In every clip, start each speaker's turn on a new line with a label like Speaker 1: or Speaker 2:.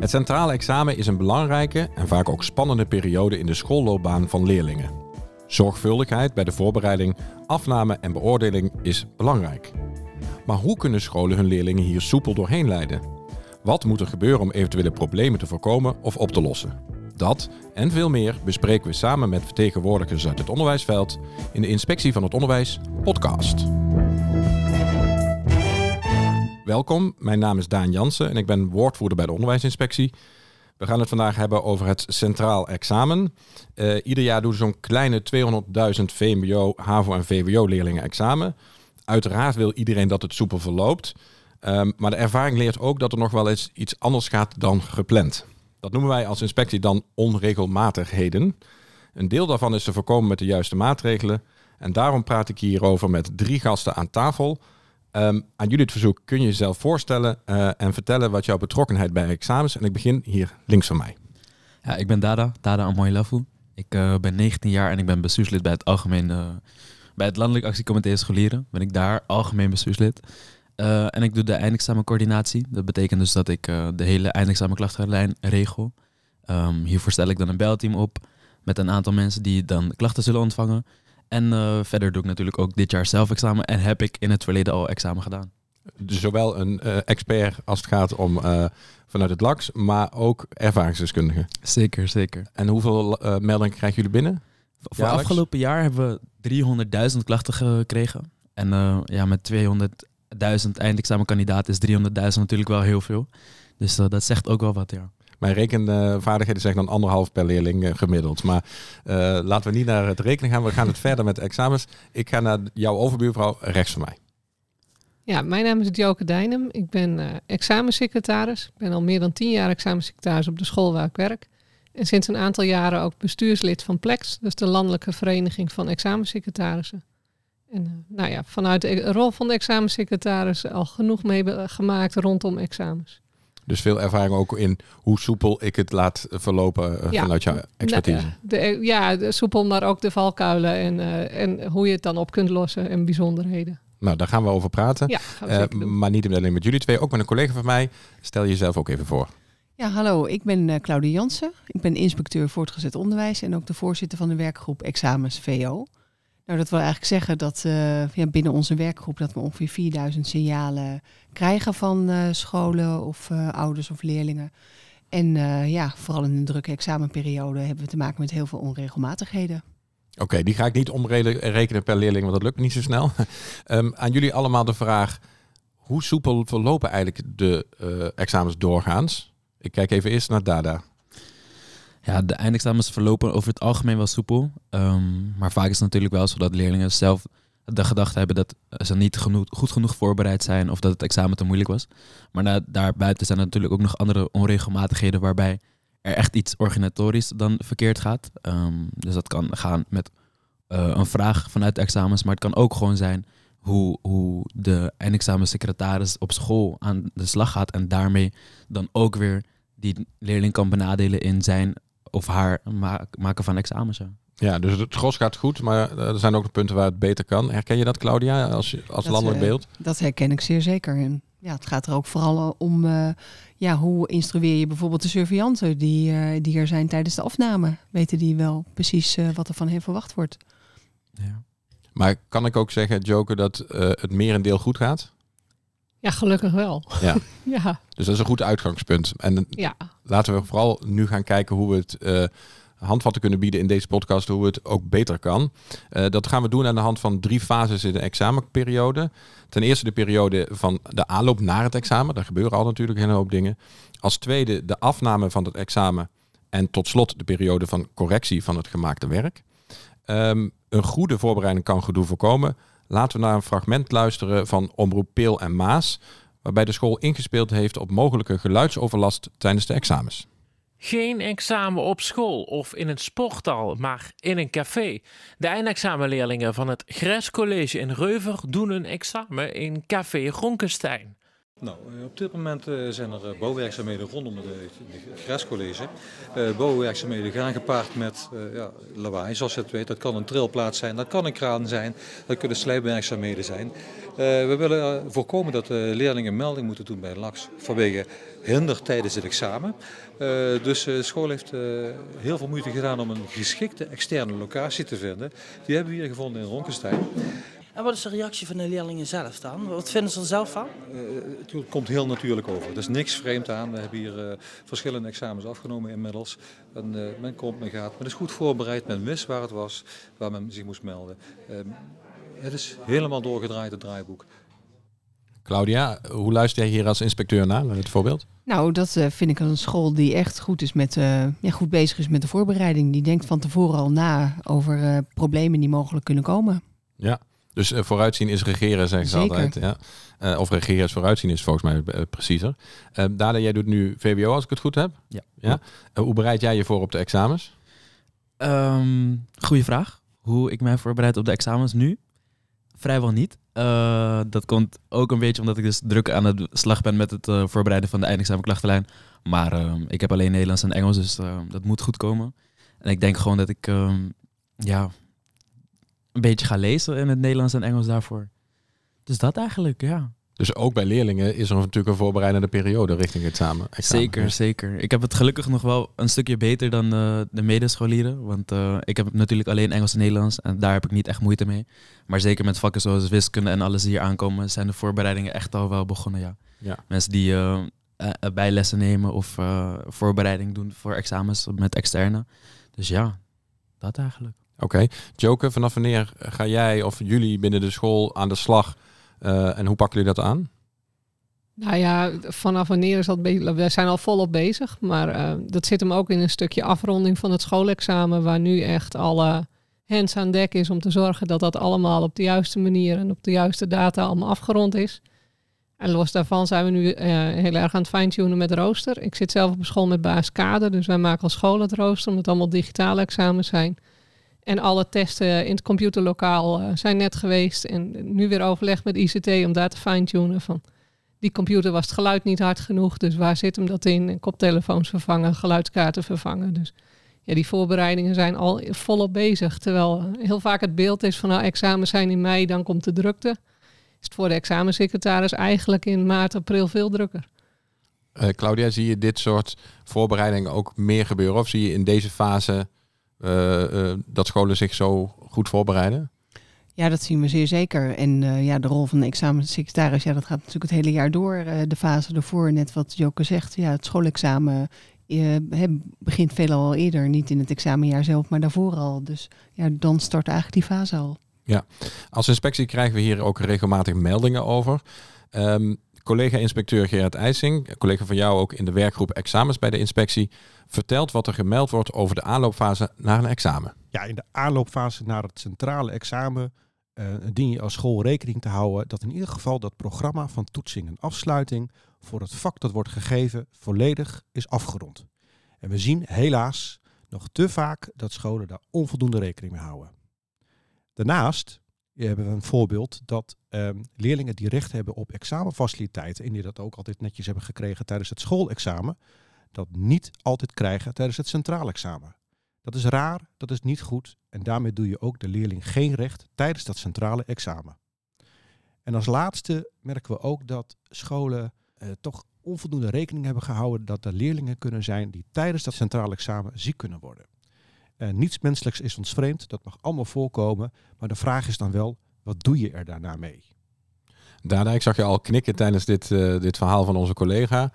Speaker 1: Het centrale examen is een belangrijke en vaak ook spannende periode in de schoolloopbaan van leerlingen. Zorgvuldigheid bij de voorbereiding, afname en beoordeling is belangrijk. Maar hoe kunnen scholen hun leerlingen hier soepel doorheen leiden? Wat moet er gebeuren om eventuele problemen te voorkomen of op te lossen? Dat en veel meer bespreken we samen met vertegenwoordigers uit het onderwijsveld in de Inspectie van het Onderwijs podcast. Welkom, mijn naam is Daan Jansen en ik ben woordvoerder bij de Onderwijsinspectie. We gaan het vandaag hebben over het centraal examen. Ieder jaar doen zo'n kleine 200.000 VMBO, HAVO en VWO-leerlingen examen. Uiteraard wil iedereen dat het soepel verloopt. Maar de ervaring leert ook dat er nog wel eens iets anders gaat dan gepland. Dat noemen wij als inspectie dan onregelmatigheden. Een deel daarvan is te voorkomen met de juiste maatregelen. En daarom praat ik hierover met 3 gasten aan tafel. Aan jullie het verzoek, kun je jezelf voorstellen en vertellen wat jouw betrokkenheid bij examens. En ik begin hier links van mij.
Speaker 2: Ja, ik ben Dada Amoylafu. Ik ben 19 jaar en ik ben bestuurslid bij het Landelijk Actiecomité Scholieren. Ben ik daar algemeen bestuurslid. En ik doe de eindexamencoördinatie. Dat betekent dus dat ik de hele eindexamenklachtenlijn regel. Hiervoor stel ik dan een belteam op met een aantal mensen die dan klachten zullen ontvangen. En verder doe ik natuurlijk ook dit jaar zelf examen en heb ik in het verleden al examen gedaan.
Speaker 1: Dus zowel een expert als het gaat om vanuit het LAX, maar ook ervaringsdeskundigen.
Speaker 2: Zeker. En
Speaker 1: hoeveel meldingen krijgen jullie binnen?
Speaker 2: Voor afgelopen jaar hebben we 300.000 klachten gekregen. En met 200.000 eindexamenkandidaten is 300.000 natuurlijk wel heel veel. Dus dat zegt ook wel wat, ja.
Speaker 1: Mijn rekenvaardigheden zeggen dan 1,5 per leerling gemiddeld. Maar laten we niet naar het rekenen gaan. We gaan het verder met examens. Ik ga naar jouw overbuurvrouw rechts van mij.
Speaker 3: Ja, mijn naam is Joke Dijnem. Ik ben examensecretaris. Ik ben al meer dan 10 jaar examensecretaris op de school waar ik werk. En sinds een aantal jaren ook bestuurslid van PLEX. Dus de Landelijke Vereniging van Examensecretarissen. En vanuit de rol van de examensecretaris al genoeg meegemaakt rondom examens.
Speaker 1: Dus veel ervaring ook in hoe soepel ik het laat verlopen vanuit jouw expertise.
Speaker 3: Soepel, maar ook de valkuilen en hoe je het dan op kunt lossen en bijzonderheden.
Speaker 1: Nou, daar gaan we over praten.
Speaker 3: Ja, gaan we zeker doen.
Speaker 1: Maar niet alleen met jullie twee, ook met een collega van mij. Stel jezelf ook even voor.
Speaker 4: Ja, hallo. Ik ben Claudia Jansen. Ik ben inspecteur voortgezet onderwijs en ook de voorzitter van de werkgroep Examens VO. Nou, dat wil eigenlijk zeggen dat binnen onze werkgroep dat we ongeveer 4000 signalen krijgen van scholen of ouders of leerlingen. En vooral in een drukke examenperiode hebben we te maken met heel veel onregelmatigheden.
Speaker 1: Oké, die ga ik niet omrekenen per leerling, want dat lukt niet zo snel. Aan jullie allemaal de vraag, hoe soepel verlopen eigenlijk de examens doorgaans? Ik kijk even eerst naar Dada.
Speaker 2: Ja, de eindexamens verlopen over het algemeen wel soepel. Maar vaak is het natuurlijk wel zo dat leerlingen zelf de gedachte hebben dat ze niet goed genoeg voorbereid zijn of dat het examen te moeilijk was. Maar daarbuiten zijn er natuurlijk ook nog andere onregelmatigheden waarbij er echt iets organisatorisch dan verkeerd gaat. Dus dat kan gaan met een vraag vanuit de examens, maar het kan ook gewoon zijn hoe de eindexamensecretaris op school aan de slag gaat en daarmee dan ook weer die leerling kan benadelen in zijn of haar maken van examens.
Speaker 1: Ja, dus het gros gaat goed, maar er zijn ook de punten waar het beter kan. Herken je dat, Claudia, als landelijk beeld?
Speaker 4: Dat herken ik zeer zeker. En ja, het gaat er ook vooral om hoe instrueer je bijvoorbeeld de surveillanten die er zijn tijdens de afname. Weten die wel precies wat er van hen verwacht wordt.
Speaker 2: Ja.
Speaker 1: Maar kan ik ook zeggen, Joke, dat het merendeel goed gaat?
Speaker 3: Ja, gelukkig wel.
Speaker 1: Ja.
Speaker 3: Ja.
Speaker 1: Dus dat is een goed uitgangspunt. En laten we vooral nu gaan kijken hoe we het handvatten kunnen bieden in deze podcast, hoe het ook beter kan. Dat gaan we doen aan de hand van 3 fases in de examenperiode. Ten eerste de periode van de aanloop naar het examen. Daar gebeuren al natuurlijk een hele hoop dingen. Als tweede de afname van het examen. En tot slot de periode van correctie van het gemaakte werk. Een goede voorbereiding kan gedoe voorkomen. Laten we naar een fragment luisteren van Omroep Peel en Maas, waarbij de school ingespeeld heeft op mogelijke geluidsoverlast tijdens de examens.
Speaker 5: Geen examen op school of in een sporthal, maar in een café. De eindexamenleerlingen van het Gres College in Reuver doen een examen in Café Ronkenstein.
Speaker 6: Nou, op dit moment zijn er bouwwerkzaamheden rondom het Grescollege. Bouwwerkzaamheden gaan gepaard met lawaai, zoals je het weet. Dat kan een trilplaats zijn, dat kan een kraan zijn, dat kunnen slijpwerkzaamheden zijn. We willen voorkomen dat leerlingen melding moeten doen bij LAX vanwege hinder tijdens het examen. Dus de school heeft heel veel moeite gedaan om een geschikte externe locatie te vinden. Die hebben we hier gevonden in Ronkenstein.
Speaker 7: En wat is de reactie van de leerlingen zelf dan? Wat vinden ze er zelf van?
Speaker 6: Het komt heel natuurlijk over. Er is niks vreemd aan. We hebben hier verschillende examens afgenomen inmiddels. En, men komt, men gaat. Men is goed voorbereid. Men wist waar het was, waar men zich moest melden. Het is helemaal doorgedraaid, het draaiboek.
Speaker 1: Claudia, hoe luister jij hier als inspecteur naar het voorbeeld?
Speaker 4: Nou, dat vind ik een school die echt goed is goed bezig is met de voorbereiding. Die denkt van tevoren al na over problemen die mogelijk kunnen komen.
Speaker 1: Ja. Dus vooruitzien is regeren, zeggen ze altijd. Ja. Of regeren is vooruitzien, is volgens mij preciezer. Dada, jij doet nu VWO, als ik het goed heb. Ja. Hoe bereid jij je voor op de examens?
Speaker 2: Goeie vraag. Hoe ik mij voorbereid op de examens nu? Vrijwel niet. Dat komt ook een beetje omdat ik dus druk aan het slag ben met het voorbereiden van de eindexamenklachtenlijn. Maar ik heb alleen Nederlands en Engels, dus dat moet goed komen. En ik denk gewoon dat ik een beetje ga lezen in het Nederlands en Engels daarvoor. Dus dat eigenlijk, ja.
Speaker 1: Dus ook bij leerlingen is er natuurlijk een voorbereidende periode richting het examen.
Speaker 2: Zeker. Ik heb het gelukkig nog wel een stukje beter dan de medescholieren. Want ik heb natuurlijk alleen Engels en Nederlands en daar heb ik niet echt moeite mee. Maar zeker met vakken zoals wiskunde en alles die hier aankomen, zijn de voorbereidingen echt al wel begonnen, ja. Mensen die bijlessen nemen of voorbereiding doen voor examens met externe. Dus ja, dat eigenlijk.
Speaker 1: Oké. Joke, vanaf wanneer ga jij of jullie binnen de school aan de slag en hoe pakken jullie dat aan?
Speaker 3: Nou ja, vanaf wanneer is dat we zijn al volop bezig, maar dat zit hem ook in een stukje afronding van het schoolexamen, waar nu echt alle hands aan dek is om te zorgen dat dat allemaal op de juiste manier en op de juiste data allemaal afgerond is. En los daarvan zijn we nu heel erg aan het fine-tunen met rooster. Ik zit zelf op een school met basiskader, dus wij maken als school het rooster, omdat het allemaal digitale examens zijn. En alle testen in het computerlokaal zijn net geweest. En nu weer overleg met ICT om daar te fine-tunen. Van die computer was het geluid niet hard genoeg. Dus waar zit hem dat in? Koptelefoons vervangen, geluidskaarten vervangen. Dus ja, die voorbereidingen zijn al volop bezig. Terwijl heel vaak het beeld is van examens zijn in mei, dan komt de drukte. Is het voor de examensecretaris eigenlijk in maart, april veel drukker.
Speaker 1: Claudia, zie je dit soort voorbereidingen ook meer gebeuren? Of zie je in deze fase dat scholen zich zo goed voorbereiden? Ja,
Speaker 4: dat zien we zeer zeker. En de rol van de examensecretaris, dat gaat natuurlijk het hele jaar door. De fase ervoor, net wat Joke zegt, het schoolexamen begint veelal al eerder. Niet in het examenjaar zelf, maar daarvoor al. Dus dan start eigenlijk die fase al. Ja,
Speaker 1: als inspectie krijgen we hier ook regelmatig meldingen over. Collega-inspecteur Gerard IJsing, collega van jou ook in de werkgroep examens bij de inspectie, vertelt wat er gemeld wordt over de aanloopfase naar een examen.
Speaker 8: Ja, in de aanloopfase naar het centrale examen dien je als school rekening te houden dat in ieder geval dat programma van toetsing en afsluiting voor het vak dat wordt gegeven volledig is afgerond. En we zien helaas nog te vaak dat scholen daar onvoldoende rekening mee houden. Daarnaast hebben we een voorbeeld dat leerlingen die recht hebben op examenfaciliteiten en die dat ook altijd netjes hebben gekregen tijdens het schoolexamen, dat niet altijd krijgen tijdens het centraal examen. Dat is raar, dat is niet goed en daarmee doe je ook de leerling geen recht tijdens dat centrale examen. En als laatste merken we ook dat scholen toch onvoldoende rekening hebben gehouden dat er leerlingen kunnen zijn die tijdens dat centraal examen ziek kunnen worden. Niets menselijks is ons vreemd, dat mag allemaal voorkomen, maar de vraag is dan wel, wat doe je er daarna mee?
Speaker 1: Dada, ik zag je al knikken tijdens dit verhaal van onze collega.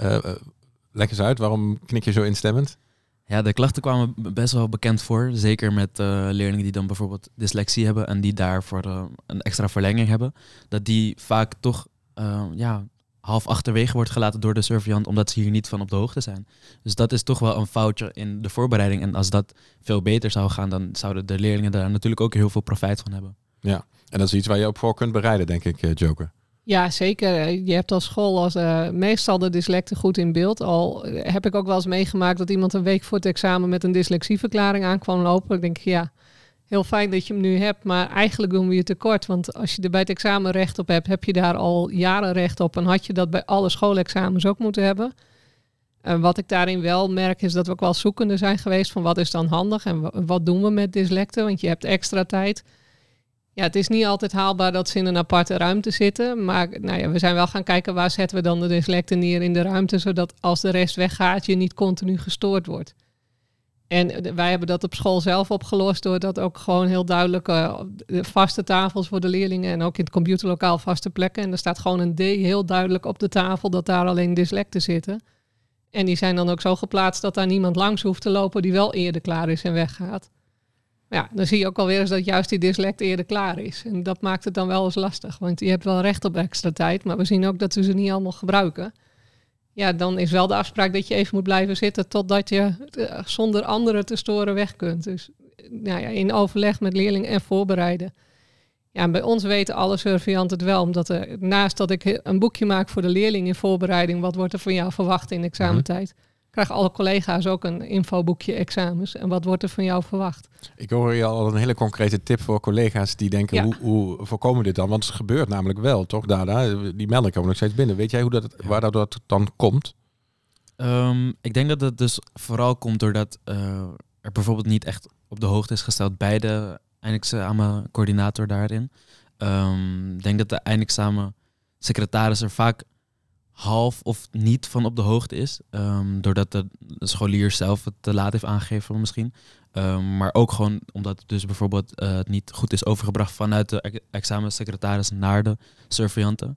Speaker 1: Leg eens uit, waarom knik je zo instemmend?
Speaker 2: Ja, de klachten kwamen best wel bekend voor. Zeker met leerlingen die dan bijvoorbeeld dyslexie hebben en die daarvoor een extra verlenging hebben. Dat die vaak toch half achterwege wordt gelaten door de surveillant, omdat ze hier niet van op de hoogte zijn. Dus dat is toch wel een foutje in de voorbereiding. En als dat veel beter zou gaan, dan zouden de leerlingen daar natuurlijk ook heel veel profijt van hebben. Ja, en dat is iets waar je op voor kunt bereiden, denk ik, Joker.
Speaker 3: Ja, zeker. Je hebt als school meestal de dyslecten goed in beeld. Al heb ik ook wel eens meegemaakt dat iemand een week voor het examen met een dyslexieverklaring aan kwam lopen. Ik denk, heel fijn dat je hem nu hebt, maar eigenlijk doen we je tekort. Want als je er bij het examen recht op hebt, heb je daar al jaren recht op. En had je dat bij alle schoolexamens ook moeten hebben. Wat ik daarin wel merk is dat we ook wel zoekende zijn geweest van wat is dan handig en wat doen we met dyslecten, want je hebt extra tijd. Ja, het is niet altijd haalbaar dat ze in een aparte ruimte zitten, maar we zijn wel gaan kijken waar zetten we dan de dyslecten neer in de ruimte, zodat als de rest weggaat je niet continu gestoord wordt. En wij hebben dat op school zelf opgelost door dat ook gewoon heel duidelijk vaste tafels voor de leerlingen en ook in het computerlokaal vaste plekken. En er staat gewoon een D heel duidelijk op de tafel dat daar alleen dyslecten zitten. En die zijn dan ook zo geplaatst dat daar niemand langs hoeft te lopen die wel eerder klaar is en weggaat. Ja, dan zie je ook alweer eens dat juist die dyslect eerder klaar is. En dat maakt het dan wel eens lastig, want je hebt wel recht op extra tijd, maar we zien ook dat ze niet allemaal gebruiken. Ja, dan is wel de afspraak dat je even moet blijven zitten totdat je zonder anderen te storen weg kunt. Dus in overleg met leerlingen en voorbereiden. Ja, en bij ons weten alle surveillanten het wel, omdat naast dat ik een boekje maak voor de leerling in voorbereiding, wat wordt er van jou verwacht in examentijd, krijgen alle collega's ook een infoboekje examens. En wat wordt er van jou verwacht? Ik
Speaker 1: hoor je al een hele concrete tip voor collega's die denken, hoe voorkomen we dit dan? Want het gebeurt namelijk wel, toch, Dada? Die meldingen komen nog steeds binnen. Weet jij waar dat dan komt?
Speaker 2: Ik denk dat het dus vooral komt doordat er bijvoorbeeld niet echt op de hoogte is gesteld bij de eindexamencoördinator daarin. Ik denk dat de eindexamensecretaris er vaak half of niet van op de hoogte is. Doordat de scholier zelf het te laat heeft aangegeven misschien. Maar ook gewoon omdat het dus bijvoorbeeld het niet goed is overgebracht vanuit de examensecretaris naar de surveillanten.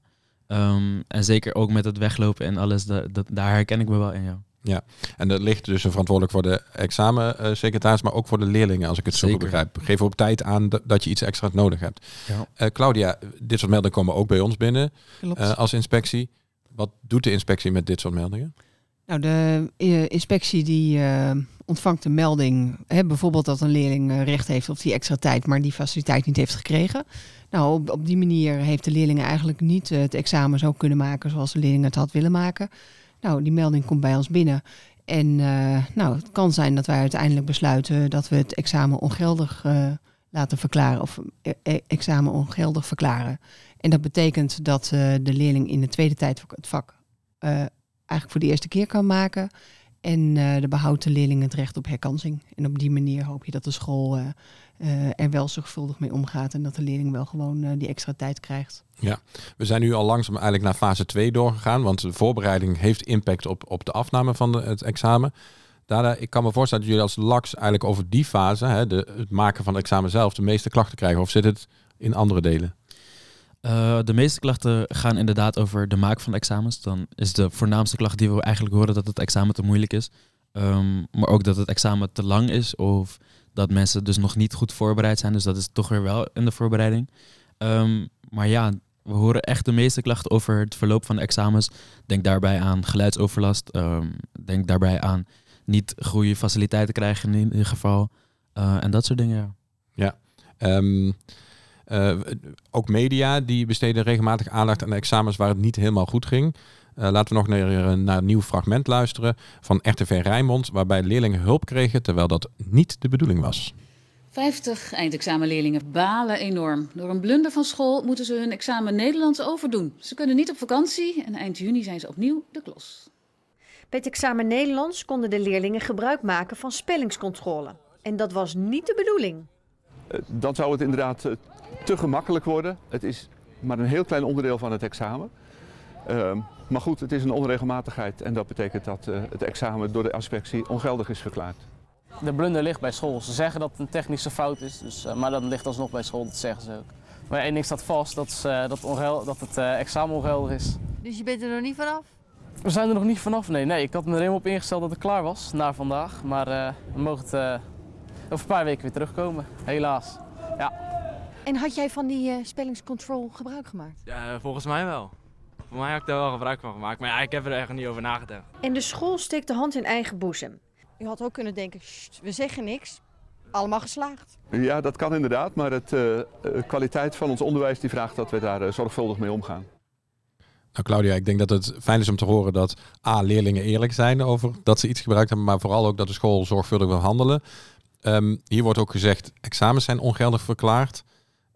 Speaker 2: En zeker ook met het weglopen en alles, daar herken ik me wel in, ja.
Speaker 1: Ja, en dat ligt dus verantwoordelijk voor de examensecretaris, maar ook voor de leerlingen, als ik het zo goed begrijp. Geef op tijd aan dat je iets extra's nodig hebt. Ja. Claudia, dit soort meldingen komen ook bij ons binnen als inspectie. Wat doet de inspectie met dit soort meldingen?
Speaker 4: Nou, de inspectie die ontvangt een melding, bijvoorbeeld dat een leerling recht heeft op die extra tijd, maar die faciliteit niet heeft gekregen. Nou, op die manier heeft de leerling eigenlijk niet het examen zo kunnen maken zoals de leerling het had willen maken. Nou, die melding komt bij ons binnen. En het kan zijn dat wij uiteindelijk besluiten dat we het examen ongeldig laten verklaren of examen ongeldig verklaren. En dat betekent dat de leerling in de tweede tijd het vak eigenlijk voor de eerste keer kan maken. En de behoudt de leerling het recht op herkansing. En op die manier hoop je dat de school er wel zorgvuldig mee omgaat en dat de leerling wel gewoon die extra tijd krijgt. Ja,
Speaker 1: we zijn nu al langzaam eigenlijk naar fase 2 doorgegaan, want de voorbereiding heeft impact op de afname van het examen. Dada, ik kan me voorstellen dat jullie als LAX eigenlijk over die fase, het maken van het examen zelf, de meeste klachten krijgen. Of zit het in andere delen?
Speaker 2: De meeste klachten gaan inderdaad over de maak van de examens. Dan is de voornaamste klacht die we eigenlijk horen dat het examen te moeilijk is. Maar ook dat het examen te lang is of dat mensen dus nog niet goed voorbereid zijn. Dus dat is toch weer wel in de voorbereiding. Maar ja, we horen echt de meeste klachten over het verloop van de examens. Denk daarbij aan geluidsoverlast. Denk daarbij aan niet goede faciliteiten krijgen in ieder geval. En dat soort dingen, ja.
Speaker 1: Ook media die besteden regelmatig aandacht aan de examens waar het niet helemaal goed ging. Laten we nog naar een nieuw fragment luisteren van RTV Rijnmond, waarbij leerlingen hulp kregen terwijl dat niet de bedoeling was.
Speaker 9: 50 eindexamenleerlingen balen enorm. Door een blunder van school moeten ze hun examen Nederlands overdoen. Ze kunnen niet op vakantie en eind juni zijn ze opnieuw de klos.
Speaker 10: Bij het examen Nederlands konden de leerlingen gebruik maken van spellingscontrole. En dat was niet de bedoeling.
Speaker 11: Dan zou het inderdaad te gemakkelijk worden. Het is maar een heel klein onderdeel van het examen. Maar goed, het is een onregelmatigheid en dat betekent dat het examen door de inspectie ongeldig is verklaard.
Speaker 12: De blunder ligt bij school. Ze zeggen dat het een technische fout is, maar dat ligt alsnog bij school, dat zeggen ze ook. Maar één ding staat vast, dat het examen ongeldig is.
Speaker 13: Dus je bent er nog niet vanaf?
Speaker 12: We zijn er nog niet vanaf, nee. Ik had me er helemaal op ingesteld dat het klaar was, na vandaag. Maar we mogen het over een paar weken weer terugkomen, helaas. Ja.
Speaker 10: En had jij van die spellingscontrol gebruik gemaakt?
Speaker 14: Ja, volgens mij wel. Voor mij heb ik daar wel gebruik van gemaakt, maar ja, ik heb er echt niet over nagedacht.
Speaker 10: En de school steekt de hand in eigen boezem.
Speaker 13: U had ook kunnen denken, we zeggen niks, allemaal geslaagd.
Speaker 11: Ja, dat kan inderdaad, maar de kwaliteit van ons onderwijs die vraagt dat we daar zorgvuldig mee omgaan.
Speaker 1: Nou Claudia, ik denk dat het fijn is om te horen dat leerlingen eerlijk zijn over dat ze iets gebruikt hebben, maar vooral ook dat de school zorgvuldig wil handelen. Hier wordt ook gezegd, examens zijn ongeldig verklaard.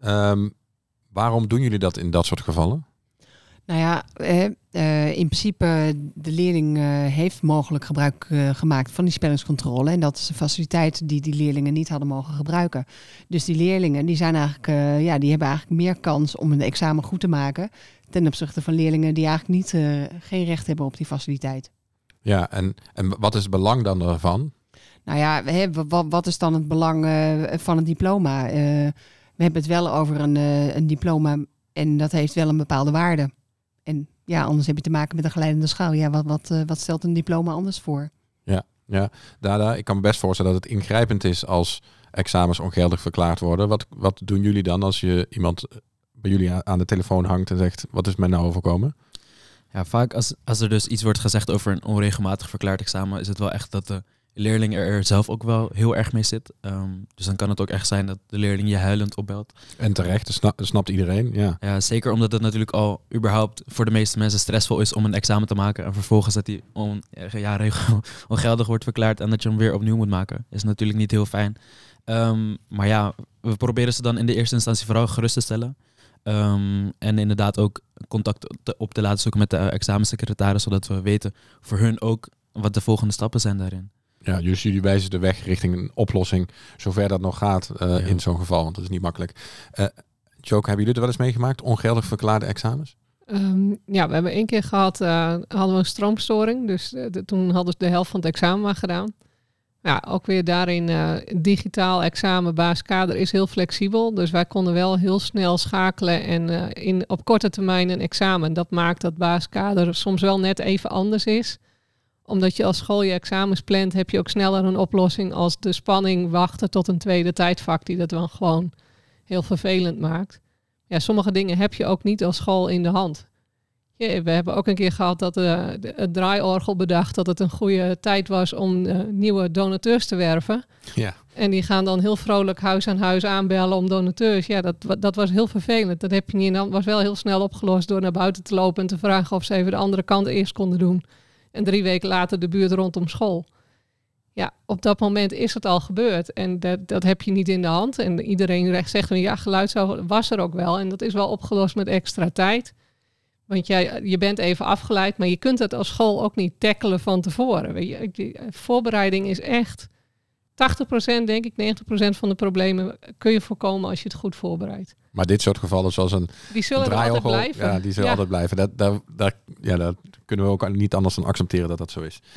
Speaker 1: Waarom doen jullie dat in dat soort gevallen?
Speaker 4: Nou ja, in principe de leerling heeft mogelijk gebruik gemaakt van die spellingscontrole. En dat is een faciliteit die leerlingen niet hadden mogen gebruiken. Dus die leerlingen die zijn eigenlijk, die hebben eigenlijk meer kans om een examen goed te maken ten opzichte van leerlingen die eigenlijk geen recht hebben op die faciliteit.
Speaker 1: Ja, en wat is het belang dan daarvan?
Speaker 4: Nou ja, wat is dan het belang van een diploma? We hebben het wel over een diploma en dat heeft wel een bepaalde waarde. En ja, anders heb je te maken met een glijdende schaal. Ja, wat stelt een diploma anders voor?
Speaker 1: Ja. Dada, ik kan me best voorstellen dat het ingrijpend is als examens ongeldig verklaard worden. Wat doen jullie dan als je iemand bij jullie aan de telefoon hangt en zegt, wat is mij nou overkomen?
Speaker 2: Ja, vaak als er dus iets wordt gezegd over een onregelmatig verklaard examen, is het wel echt dat de leerling er zelf ook wel heel erg mee zit. Dus dan kan het ook echt zijn dat de leerling je huilend opbelt.
Speaker 1: En terecht, dat snapt iedereen.
Speaker 2: Ja, zeker omdat het natuurlijk al überhaupt voor de meeste mensen stressvol is om een examen te maken. En vervolgens dat die ongeldig wordt verklaard en dat je hem weer opnieuw moet maken. Is natuurlijk niet heel fijn. Maar ja, we proberen ze dan in de eerste instantie vooral gerust te stellen. En inderdaad ook contact op te laten zoeken met de examensecretaris, zodat we weten voor hun ook wat de volgende stappen zijn daarin.
Speaker 1: Ja, dus jullie wijzen de weg richting een oplossing, zover dat nog gaat in zo'n geval, want dat is niet makkelijk. Joke, hebben jullie er wel eens meegemaakt? Ongeldig verklaarde examens?
Speaker 3: We hebben 1 keer gehad, hadden we een stroomstoring. Dus toen hadden ze de helft van het examen maar gedaan. Ja, ook weer daarin digitaal examen, basiskader is heel flexibel. Dus wij konden wel heel snel schakelen en op korte termijn een examen. Dat maakt dat basiskader soms wel net even anders is. Omdat je als school je examens plant, heb je ook sneller een oplossing als de spanning wachten tot een tweede tijdvak die dat dan gewoon heel vervelend maakt. Ja, sommige dingen heb je ook niet als school in de hand. Ja, we hebben ook een keer gehad dat het draaiorgel bedacht dat het een goede tijd was om nieuwe donateurs te werven.
Speaker 1: Ja.
Speaker 3: En die gaan dan heel vrolijk huis aan huis aanbellen om donateurs. Ja, dat was heel vervelend. Dat heb je niet. Dat was wel heel snel opgelost door naar buiten te lopen en te vragen of ze even de andere kant eerst konden doen. En 3 weken later de buurt rondom school. Ja, op dat moment is het al gebeurd. En dat heb je niet in de hand. En iedereen zegt, ja, geluid was er ook wel. En dat is wel opgelost met extra tijd. Want je bent even afgeleid, maar je kunt het als school ook niet tackelen van tevoren. Voorbereiding is echt 80%, denk ik, 90% van de problemen kun je voorkomen als je het goed voorbereidt.
Speaker 1: Maar dit soort gevallen zoals
Speaker 3: die zullen er altijd blijven.
Speaker 1: Ja, die zullen altijd blijven. Daar kunnen we ook niet anders dan accepteren dat dat zo is.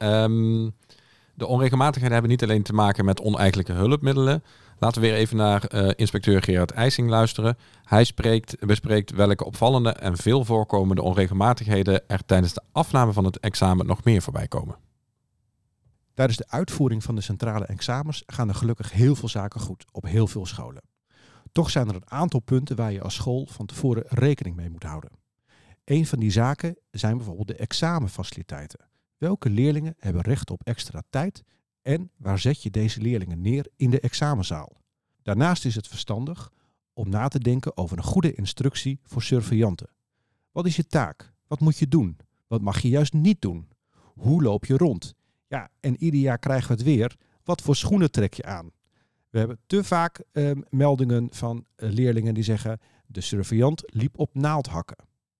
Speaker 1: De onregelmatigheden hebben niet alleen te maken met oneigenlijke hulpmiddelen. Laten we weer even naar inspecteur Gerard IJsing luisteren. Hij bespreekt welke opvallende en veel voorkomende onregelmatigheden er tijdens de afname van het examen nog meer voorbij komen.
Speaker 8: Tijdens de uitvoering van de centrale examens gaan er gelukkig heel veel zaken goed op heel veel scholen. Toch zijn er een aantal punten waar je als school van tevoren rekening mee moet houden. Een van die zaken zijn bijvoorbeeld de examenfaciliteiten. Welke leerlingen hebben recht op extra tijd en waar zet je deze leerlingen neer in de examenzaal? Daarnaast is het verstandig om na te denken over een goede instructie voor surveillanten. Wat is je taak? Wat moet je doen? Wat mag je juist niet doen? Hoe loop je rond? Ja, en ieder jaar krijgen we het weer. Wat voor schoenen trek je aan? We hebben te vaak meldingen van leerlingen die zeggen, de surveillant liep op naaldhakken.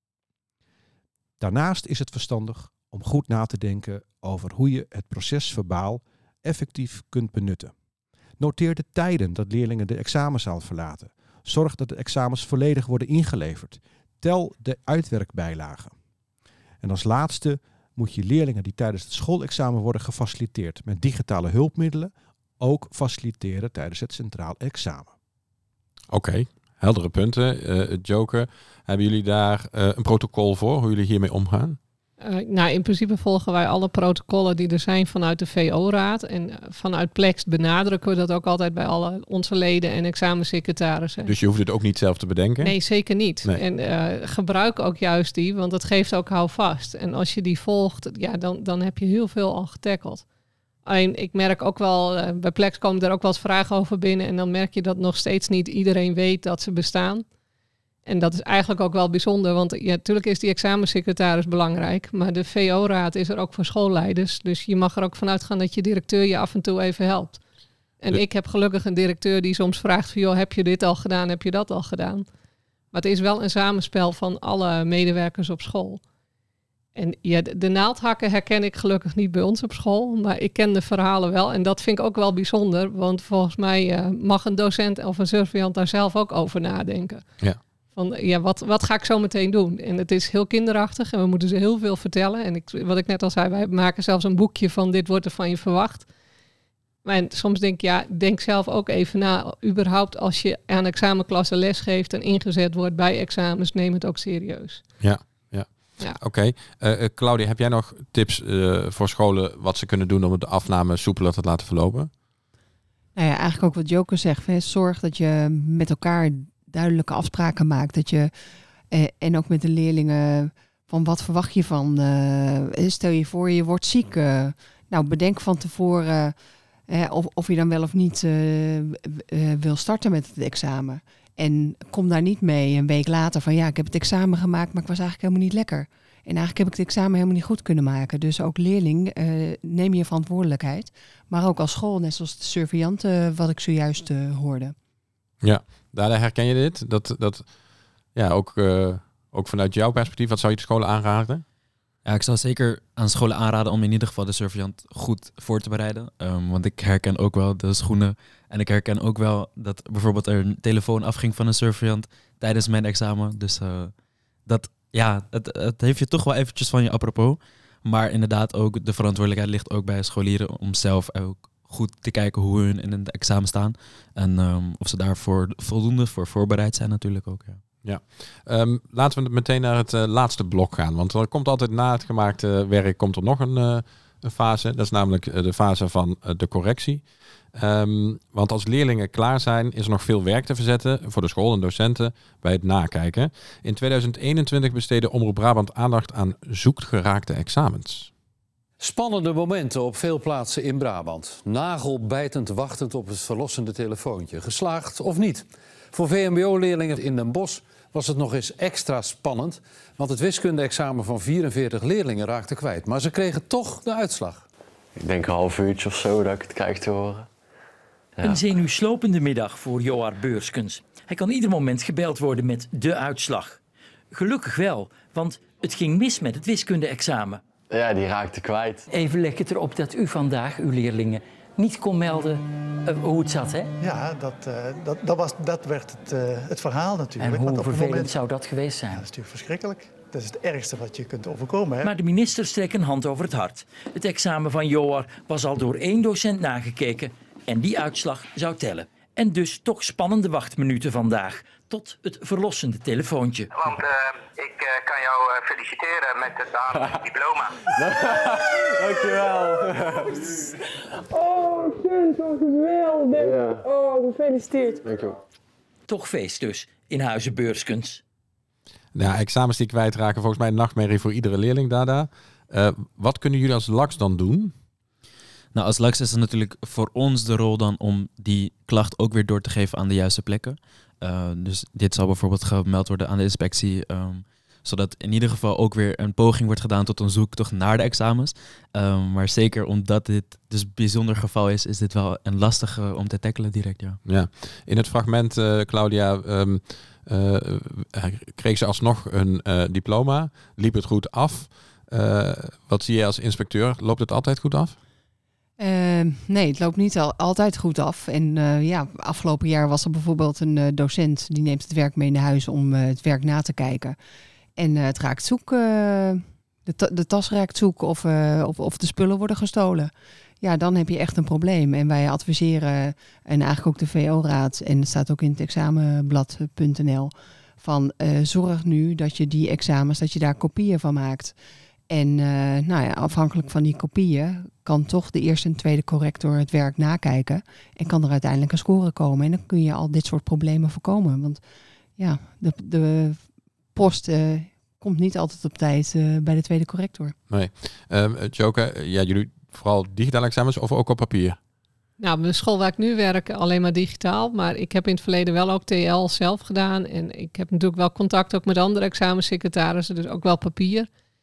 Speaker 8: Daarnaast is het verstandig om goed na te denken over hoe je het proces verbaal effectief kunt benutten. Noteer de tijden dat leerlingen de examenzaal verlaten. Zorg dat de examens volledig worden ingeleverd. Tel de uitwerkbijlagen. En als laatste moet je leerlingen die tijdens het schoolexamen worden gefaciliteerd met digitale hulpmiddelen ook faciliteren tijdens het centraal examen.
Speaker 1: Oké, heldere punten. Joker, hebben jullie daar een protocol voor, hoe jullie hiermee omgaan?
Speaker 3: In principe volgen wij alle protocollen die er zijn vanuit de VO-raad. En vanuit Plex benadrukken we dat ook altijd bij alle onze leden en examensecretarissen.
Speaker 1: Dus je hoeft het ook niet zelf te bedenken?
Speaker 3: Nee, zeker niet. Nee. En gebruik ook juist die, want het geeft ook houvast. En als je die volgt, ja, dan heb je heel veel al getackeld. Alleen ik merk ook wel, bij Plex komen er ook wel eens vragen over binnen. En dan merk je dat nog steeds niet iedereen weet dat ze bestaan. En dat is eigenlijk ook wel bijzonder, want ja, natuurlijk is die examensecretaris belangrijk, maar de VO-raad is er ook voor schoolleiders. Dus je mag er ook vanuit gaan dat je directeur je af en toe even helpt. En ik heb gelukkig een directeur die soms vraagt van, joh, heb je dit al gedaan, heb je dat al gedaan? Maar het is wel een samenspel van alle medewerkers op school. En ja, de naaldhakken herken ik gelukkig niet bij ons op school, maar ik ken de verhalen wel. En dat vind ik ook wel bijzonder, want volgens mij mag een docent of een surveillant daar zelf ook over nadenken.
Speaker 1: Ja.
Speaker 3: Van, ja, wat ga ik zo meteen doen? En het is heel kinderachtig en we moeten ze heel veel vertellen. En wat ik net al zei, wij maken zelfs een boekje van dit wordt er van je verwacht. Maar soms denk ik, ja, denk zelf ook even na. Überhaupt als je aan examenklassen les geeft en ingezet wordt bij examens, neem het ook serieus.
Speaker 1: Ja.
Speaker 3: Ja.
Speaker 1: Oké. Claudia, heb jij nog tips voor scholen wat ze kunnen doen om de afname soepeler te laten verlopen?
Speaker 4: Nou ja, eigenlijk ook wat Joke zegt. Zorg dat je met elkaar duidelijke afspraken maakt. Dat je, en ook met de leerlingen, van wat verwacht je van? Stel je voor, je wordt ziek. Nou, bedenk van tevoren of je dan wel of niet wil starten met het examen. En kom daar niet mee een week later van, ja, ik heb het examen gemaakt, maar ik was eigenlijk helemaal niet lekker. En eigenlijk heb ik het examen helemaal niet goed kunnen maken. Dus ook leerling, neem je verantwoordelijkheid. Maar ook als school, net zoals de surveillant, wat ik zojuist hoorde.
Speaker 1: Ja, daar herken je dit? Dat ja, ook vanuit jouw perspectief, wat zou je de scholen aanraden?
Speaker 2: Ja, ik zou zeker aan scholen aanraden om in ieder geval de surveillant goed voor te bereiden. Want ik herken ook wel de schoenen. En ik herken ook wel dat bijvoorbeeld er een telefoon afging van een surveillant tijdens mijn examen. Dus het heeft je toch wel eventjes van je apropos. Maar inderdaad ook de verantwoordelijkheid ligt ook bij scholieren om zelf ook goed te kijken hoe hun in het examen staan. En of ze daarvoor voldoende voor voorbereid zijn natuurlijk ook. Ja.
Speaker 1: Laten we meteen naar het laatste blok gaan. Want er komt altijd na het gemaakte werk komt er nog een fase. Dat is namelijk de fase van de correctie. Want als leerlingen klaar zijn, is er nog veel werk te verzetten voor de school en docenten bij het nakijken. In 2021 besteedde Omroep Brabant aandacht aan zoekgeraakte examens.
Speaker 15: Spannende momenten op veel plaatsen in Brabant. Nagelbijtend wachtend op het verlossende telefoontje. Geslaagd of niet? Voor VMBO-leerlingen in Den Bosch was het nog eens extra spannend. Want het wiskunde-examen van 44 leerlingen raakte kwijt. Maar ze kregen toch de uitslag.
Speaker 16: Ik denk een half uurtje of zo dat ik het krijg te horen. Ja.
Speaker 17: Een zenuwslopende middag voor Joar Beurskens. Hij kan ieder moment gebeld worden met de uitslag. Gelukkig wel, want het ging mis met het wiskunde-examen.
Speaker 16: Ja, die raakte kwijt.
Speaker 17: Even leg het erop dat u vandaag uw leerlingen niet kon melden hoe het zat, hè?
Speaker 18: Ja, dat werd het verhaal natuurlijk.
Speaker 17: En hoe vervelend zou dat geweest zijn?
Speaker 18: Ja, dat is natuurlijk verschrikkelijk. Dat is het ergste wat je kunt overkomen. Hè?
Speaker 17: Maar de minister strekt een hand over het hart. Het examen van Joar was al door 1 docent nagekeken en die uitslag zou tellen. En dus toch spannende wachtminuten vandaag, tot het verlossende telefoontje.
Speaker 19: Want ik kan jou feliciteren met het halen diploma.
Speaker 16: Dankjewel.
Speaker 20: Oh, kind, wat geweldig. Ja. Oh, gefeliciteerd.
Speaker 16: Dankjewel.
Speaker 17: Toch feest dus, in Huizen Beurskens.
Speaker 1: Ja, examens die kwijtraken, volgens mij een nachtmerrie voor iedere leerling, Dada. Wat kunnen jullie als LAX dan doen?
Speaker 2: Nou, als LAX is het natuurlijk voor ons de rol dan om die klacht ook weer door te geven aan de juiste plekken. Dus dit zal bijvoorbeeld gemeld worden aan de inspectie, zodat in ieder geval ook weer een poging wordt gedaan tot een zoektocht naar de examens. Maar zeker omdat dit dus een bijzonder geval is dit wel een lastige om te tackelen direct, ja.
Speaker 1: Ja. In het fragment, Claudia, kreeg ze alsnog een diploma. Liep het goed af? Wat zie je als inspecteur? Loopt het altijd goed af?
Speaker 4: Nee, het loopt niet altijd goed af. En afgelopen jaar was er bijvoorbeeld een docent die neemt het werk mee naar huis om het werk na te kijken. En het raakt zoek, de tas raakt zoek of de spullen worden gestolen. Ja, dan heb je echt een probleem. En wij adviseren, en eigenlijk ook de VO-raad, en het staat ook in het examenblad.nl, van zorg nu dat je die examens, dat je daar kopieën van maakt. En afhankelijk van die kopieën kan toch de eerste en tweede corrector het werk nakijken en kan er uiteindelijk een score komen. En dan kun je al dit soort problemen voorkomen. Want ja, de post komt niet altijd op tijd bij de tweede corrector.
Speaker 1: Nee. Joke, jullie vooral digitale examens of ook op papier?
Speaker 3: Nou, mijn school waar ik nu werk alleen maar digitaal. Maar ik heb in het verleden wel ook TL zelf gedaan. En ik heb natuurlijk wel contact ook met andere examensecretarissen, dus ook wel papier.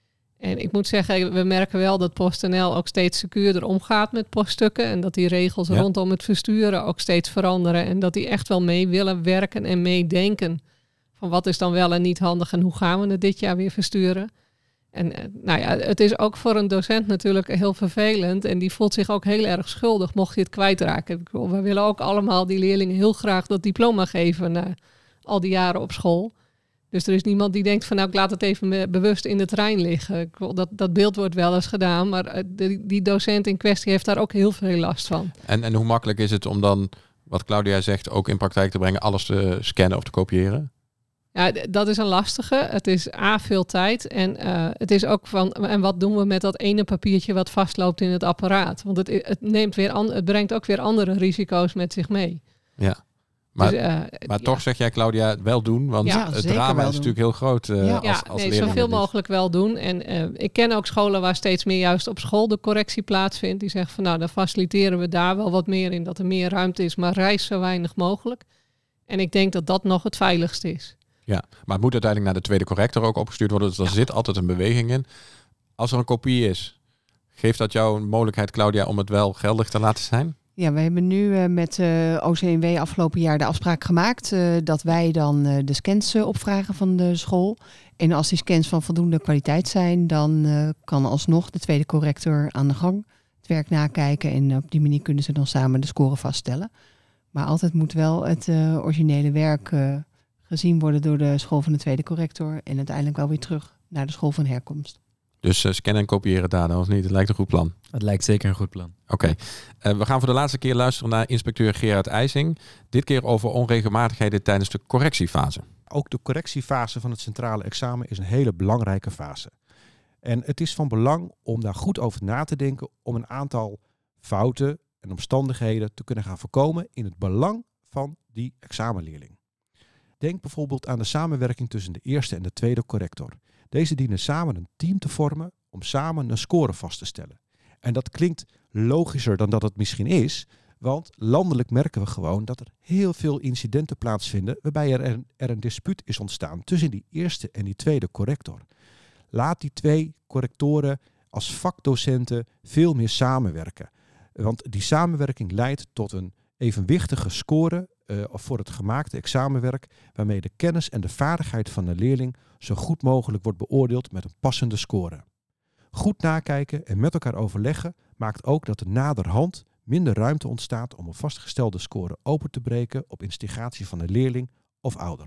Speaker 3: En ik moet zeggen, we merken wel dat PostNL ook steeds secuurder omgaat met poststukken. En dat die regels rondom het versturen ook steeds veranderen. En dat die echt wel mee willen werken en meedenken. Van wat is dan wel en niet handig en hoe gaan we het dit jaar weer versturen. En het is ook voor een docent natuurlijk heel vervelend. En die voelt zich ook heel erg schuldig mocht hij het kwijtraken. We willen ook allemaal die leerlingen heel graag dat diploma geven na al die jaren op school. Dus er is niemand die denkt van ik laat het even bewust in de trein liggen. Dat beeld wordt wel eens gedaan, maar die docent in kwestie heeft daar ook heel veel last van.
Speaker 1: En hoe makkelijk is het om dan, wat Claudia zegt, ook in praktijk te brengen, alles te scannen of te kopiëren?
Speaker 3: Ja, dat is een lastige. Het is veel tijd en het is ook en wat doen we met dat ene papiertje wat vastloopt in het apparaat? Want het brengt ook weer andere risico's met zich mee.
Speaker 1: Ja. Maar toch zeg jij, Claudia, wel doen, want het drama is natuurlijk heel groot als leerling.
Speaker 3: Zoveel mogelijk wel doen. En ik ken ook scholen waar steeds meer juist op school de correctie plaatsvindt. Die zeggen van dan faciliteren we daar wel wat meer in, dat er meer ruimte is, maar reis zo weinig mogelijk. En ik denk dat dat nog het veiligste is.
Speaker 1: Ja, maar het moet uiteindelijk naar de tweede corrector ook opgestuurd worden. Dus daar zit altijd een beweging in. Als er een kopie is, geeft dat jou een mogelijkheid, Claudia, om het wel geldig te laten zijn?
Speaker 4: Ja, we hebben nu met OCMW afgelopen jaar de afspraak gemaakt dat wij dan de scans opvragen van de school. En als die scans van voldoende kwaliteit zijn, dan kan alsnog de tweede corrector aan de gang het werk nakijken. En op die manier kunnen ze dan samen de score vaststellen. Maar altijd moet wel het originele werk gezien worden door de school van de tweede corrector. En uiteindelijk wel weer terug naar de school van herkomst.
Speaker 1: Dus scannen en kopiëren daar of niet? Het lijkt een goed plan.
Speaker 2: Het lijkt zeker een goed plan.
Speaker 1: Oké. We gaan voor de laatste keer luisteren naar inspecteur Gerard IJsing. Dit keer over onregelmatigheden tijdens de correctiefase.
Speaker 8: Ook de correctiefase van het centrale examen is een hele belangrijke fase. En het is van belang om daar goed over na te denken om een aantal fouten en omstandigheden te kunnen gaan voorkomen in het belang van die examenleerling. Denk bijvoorbeeld aan de samenwerking tussen de eerste en de tweede corrector. Deze dienen samen een team te vormen om samen een score vast te stellen. En dat klinkt logischer dan dat het misschien is, want landelijk merken we gewoon dat er heel veel incidenten plaatsvinden waarbij er een dispuut is ontstaan tussen die eerste en die tweede corrector. Laat die twee correctoren als vakdocenten veel meer samenwerken. Want die samenwerking leidt tot een evenwichtige score voor het gemaakte examenwerk, waarmee de kennis en de vaardigheid van de leerling zo goed mogelijk wordt beoordeeld met een passende score. Goed nakijken en met elkaar overleggen maakt ook dat er naderhand minder ruimte ontstaat om een vastgestelde score open te breken op instigatie van de leerling of ouder.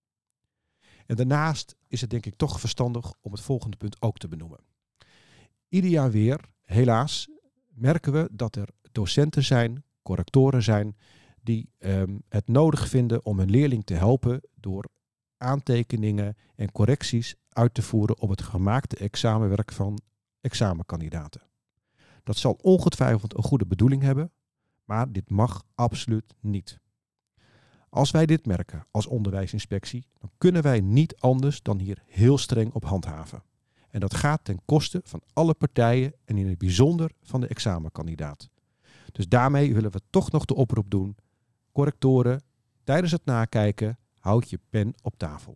Speaker 8: En daarnaast is het denk ik toch verstandig om het volgende punt ook te benoemen. Ieder jaar weer, helaas, merken we dat er docenten zijn, correctoren zijn, die het nodig vinden om een leerling te helpen door aantekeningen en correcties uit te voeren op het gemaakte examenwerk van examenkandidaten. Dat zal ongetwijfeld een goede bedoeling hebben, maar dit mag absoluut niet. Als wij dit merken als onderwijsinspectie, dan kunnen wij niet anders dan hier heel streng op handhaven. En dat gaat ten koste van alle partijen en in het bijzonder van de examenkandidaat. Dus daarmee willen we toch nog de oproep doen. Correctoren, tijdens het nakijken, houd je pen op tafel.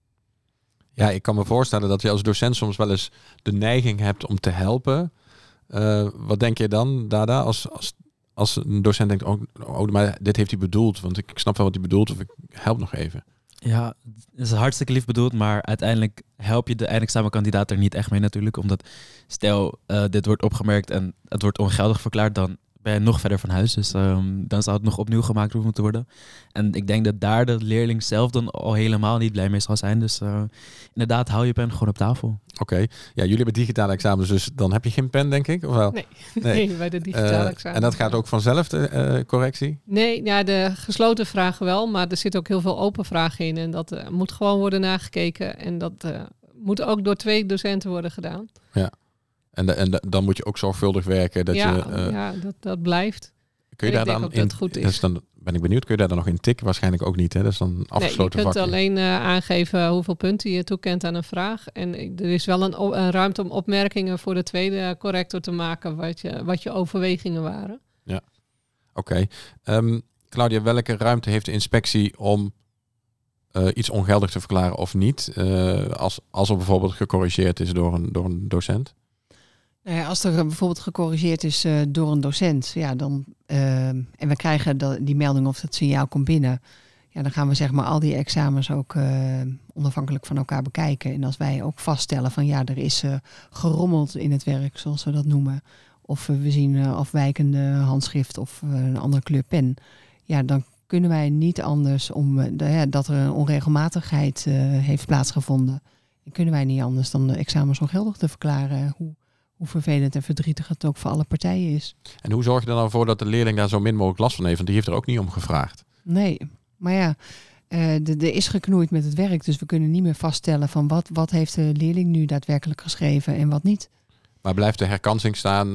Speaker 1: Ja, ik kan me voorstellen dat je als docent soms wel eens de neiging hebt om te helpen. Wat denk je dan, Dada, als een docent denkt, oh, maar dit heeft hij bedoeld, want ik snap wel wat hij bedoelt, of ik help nog even.
Speaker 2: Ja, het is hartstikke lief bedoeld, maar uiteindelijk help je de eindexamenkandidaat er niet echt mee natuurlijk. Omdat stel, dit wordt opgemerkt en het wordt ongeldig verklaard, dan ben je nog verder van huis. Dus dan zou het nog opnieuw gemaakt moeten worden. En ik denk dat daar de leerling zelf dan al helemaal niet blij mee zal zijn. Dus inderdaad, hou je pen gewoon op tafel.
Speaker 1: Oké. Ja, jullie hebben digitale examens, dus dan heb je geen pen, denk ik? Of wel?
Speaker 3: Nee, bij de digitale examens.
Speaker 1: En dat gaat ook vanzelf, de correctie?
Speaker 3: Nee, ja, de gesloten vragen wel, maar er zit ook heel veel open vragen in. En dat moet gewoon worden nagekeken. En dat moet ook door 2 docenten worden gedaan.
Speaker 1: Ja. En dan moet je ook zorgvuldig werken.
Speaker 3: Dat blijft.
Speaker 1: Kun je daar dan in?
Speaker 3: Goed is.
Speaker 1: Dus dan ben ik benieuwd. Kun je daar dan nog in tikken? Waarschijnlijk ook niet. Hè? Dat is dan een afgesloten vak.
Speaker 3: Je kunt alleen aangeven hoeveel punten je toekent aan een vraag. En er is wel een ruimte om opmerkingen voor de tweede corrector te maken wat je overwegingen waren.
Speaker 1: Ja, oké. Claudia, welke ruimte heeft de inspectie om iets ongeldig te verklaren of niet? Als er bijvoorbeeld gecorrigeerd is door een docent?
Speaker 4: Als er bijvoorbeeld gecorrigeerd is door een docent, dan, en we krijgen die melding of het signaal komt binnen, dan gaan we zeg maar al die examens ook onafhankelijk van elkaar bekijken. En als wij ook vaststellen van er is gerommeld in het werk, zoals we dat noemen, of we zien afwijkende handschrift of een andere kleur pen, dan kunnen wij niet anders dat er een onregelmatigheid heeft plaatsgevonden. En kunnen wij niet anders dan de examens ongeldig te verklaren, hoe vervelend en verdrietig het ook voor alle partijen is.
Speaker 1: En hoe zorg je er dan voor dat de leerling daar zo min mogelijk last van heeft? Want die heeft er ook niet om gevraagd.
Speaker 4: Nee, maar er is geknoeid met het werk. Dus we kunnen niet meer vaststellen van wat heeft de leerling nu daadwerkelijk geschreven en wat niet.
Speaker 1: Maar blijft de herkansing staan?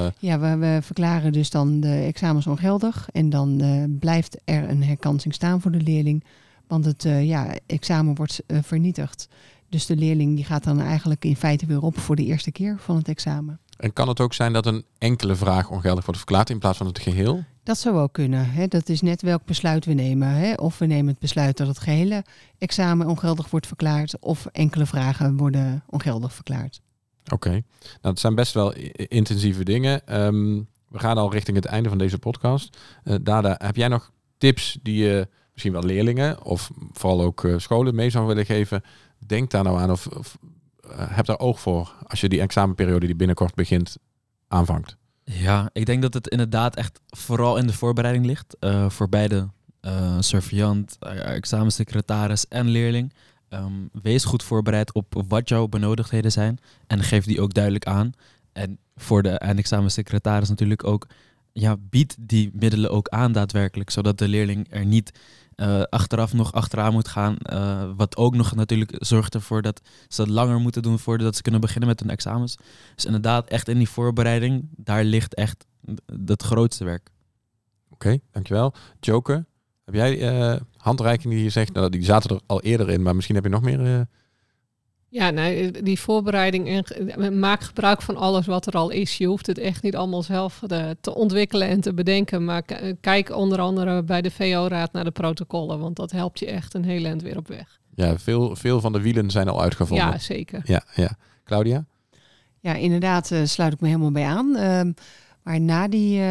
Speaker 4: We verklaren dus dan de examens ongeldig. En dan blijft er een herkansing staan voor de leerling. Want het examen wordt vernietigd. Dus de leerling die gaat dan eigenlijk in feite weer op voor de eerste keer van het examen.
Speaker 1: En kan het ook zijn dat een enkele vraag ongeldig wordt verklaard in plaats van het geheel?
Speaker 4: Dat zou ook kunnen. Hè. Dat is net welk besluit we nemen. Hè. Of we nemen het besluit dat het gehele examen ongeldig wordt verklaard. Of enkele vragen worden ongeldig verklaard.
Speaker 1: Oké. Nou, het zijn best wel intensieve dingen. We gaan al richting het einde van deze podcast. Dada, heb jij nog tips die je misschien wel leerlingen of vooral ook scholen mee zou willen geven? Denk daar nou aan of heb daar oog voor als je die examenperiode die binnenkort begint aanvangt?
Speaker 2: Ja, ik denk dat het inderdaad echt vooral in de voorbereiding ligt. Voor beide surveillant, examensecretaris en leerling. Wees goed voorbereid op wat jouw benodigdheden zijn en geef die ook duidelijk aan. En voor de eindexamensecretaris natuurlijk ook, bied die middelen ook aan daadwerkelijk, zodat de leerling er niet achteraf nog achteraan moet gaan. Wat ook nog natuurlijk zorgt ervoor dat ze het langer moeten doen voordat ze kunnen beginnen met hun examens. Dus inderdaad, echt in die voorbereiding, daar ligt echt het grootste werk.
Speaker 1: Oké, dankjewel. Joke, heb jij handreikingen die je zegt, nou, die zaten er al eerder in, maar misschien heb je nog meer...
Speaker 3: Die voorbereiding en maak gebruik van alles wat er al is. Je hoeft het echt niet allemaal zelf te ontwikkelen en te bedenken. Maar kijk onder andere bij de VO-raad naar de protocollen. Want dat helpt je echt een heel eind weer op weg.
Speaker 1: Ja, veel van de wielen zijn al uitgevonden.
Speaker 3: Ja, zeker.
Speaker 1: Ja. Claudia?
Speaker 4: Ja, inderdaad sluit ik me helemaal bij aan. Maar na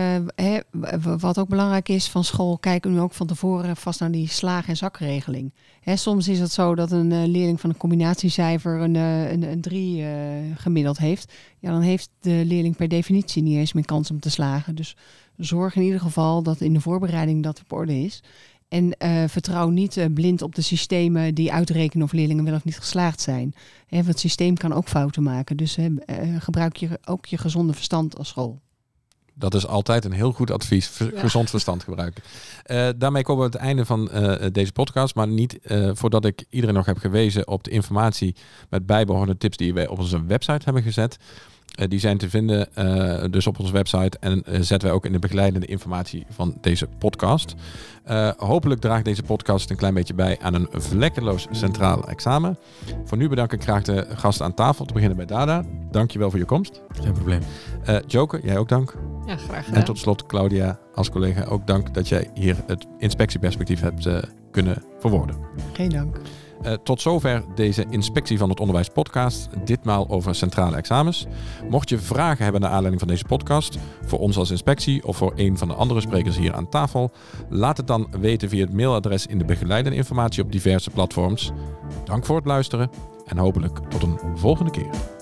Speaker 4: wat ook belangrijk is van school, kijken we nu ook van tevoren vast naar die slaag- en zakregeling. Soms is het zo dat een leerling van een combinatiecijfer een 3 gemiddeld heeft. Ja, dan heeft de leerling per definitie niet eens meer kans om te slagen. Dus zorg in ieder geval dat in de voorbereiding dat op orde is. En vertrouw niet blind op de systemen die uitrekenen of leerlingen wel of niet geslaagd zijn. Want het systeem kan ook fouten maken. Dus gebruik je ook je gezonde verstand als school.
Speaker 1: Dat is altijd een heel goed advies. Gezond verstand gebruiken. Daarmee komen we aan het einde van deze podcast. Maar niet voordat ik iedereen nog heb gewezen op de informatie met bijbehorende tips die wij op onze website hebben gezet. Die zijn te vinden dus op onze website en zetten wij ook in de begeleidende informatie van deze podcast. Hopelijk draagt deze podcast een klein beetje bij aan een vlekkeloos centraal examen. Voor nu bedank ik graag de gasten aan tafel, te beginnen bij Dada. Dankjewel voor je komst.
Speaker 2: Geen probleem.
Speaker 1: Joke, jij ook dank.
Speaker 3: Ja, graag gedaan.
Speaker 1: En tot slot Claudia als collega ook dank dat jij hier het inspectieperspectief hebt kunnen verwoorden.
Speaker 4: Geen dank.
Speaker 1: Tot zover deze Inspectie van het Onderwijs podcast, ditmaal over centrale examens. Mocht je vragen hebben naar aanleiding van deze podcast, voor ons als inspectie of voor een van de andere sprekers hier aan tafel, laat het dan weten via het mailadres in de begeleidende informatie op diverse platforms. Dank voor het luisteren en hopelijk tot een volgende keer.